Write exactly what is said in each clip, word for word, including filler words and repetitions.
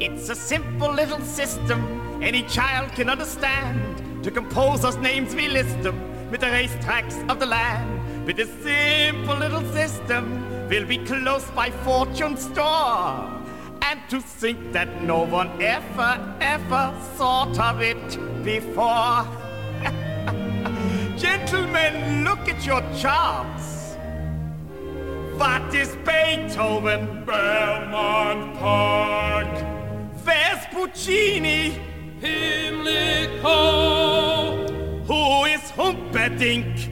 It's a simple little system any child can understand. To composers' names we list them with the racetracks of the land. With a simple little system we'll be close by fortune's door. And to think that no one ever, ever thought of it before. Gentlemen, look at your charts. What is Beethoven? Belmont Park. Where's Puccini? Pimlico. Who is Humperdinck?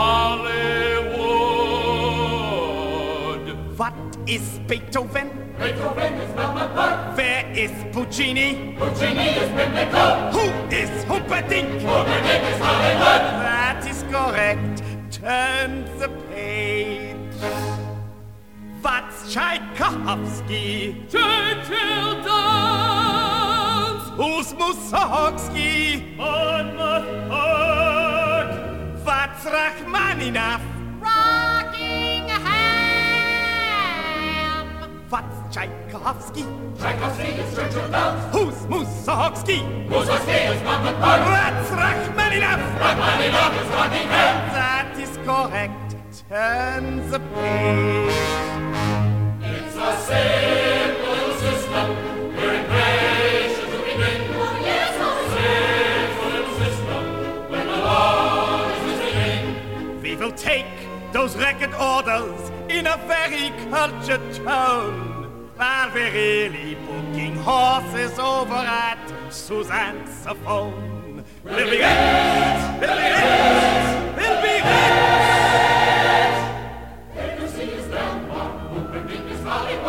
Hollywood. What is Beethoven? Beethoven is Belmont Park. Where is Puccini? Puccini is Pimlico. Who is Humperdinck? Humperdinck is Hollywood. That is correct. Turn the page. What's Tchaikovsky? Churchill dance. Who's Mussorgsky? Monmouth Park. What's Rachmaninoff? Rockingham. What's Tchaikovsky? Tchaikovsky is Churchill dance. Who's Mussorgsky? Mussorgsky is Monmouth Park. What's Rachmaninoff? Rachmaninoff is Rockingham. That is correct. Turn the page. It's a simple little system. We're impatient to begin. Oh, yes, oh, Simple little system. When the Lord is listening. We will take those record orders in a very cultured tone, while we're really booking horses over at Suzanne's phone. We'll be rich! We'll be rich! We'll be rich! Can you see his Belmont? Humperdinck is Hollywood.